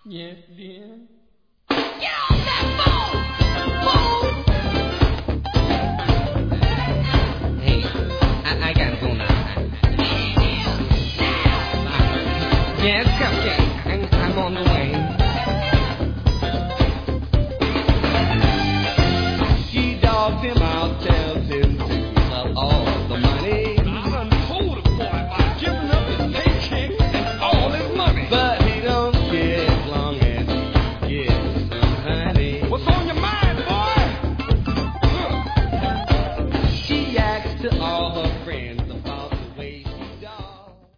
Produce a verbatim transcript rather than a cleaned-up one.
Yes, dear. Get off that phone! Fool! Hey, I, I gotta go now. Yes, Cupcake, I'm, I'm on the way. She dogs in my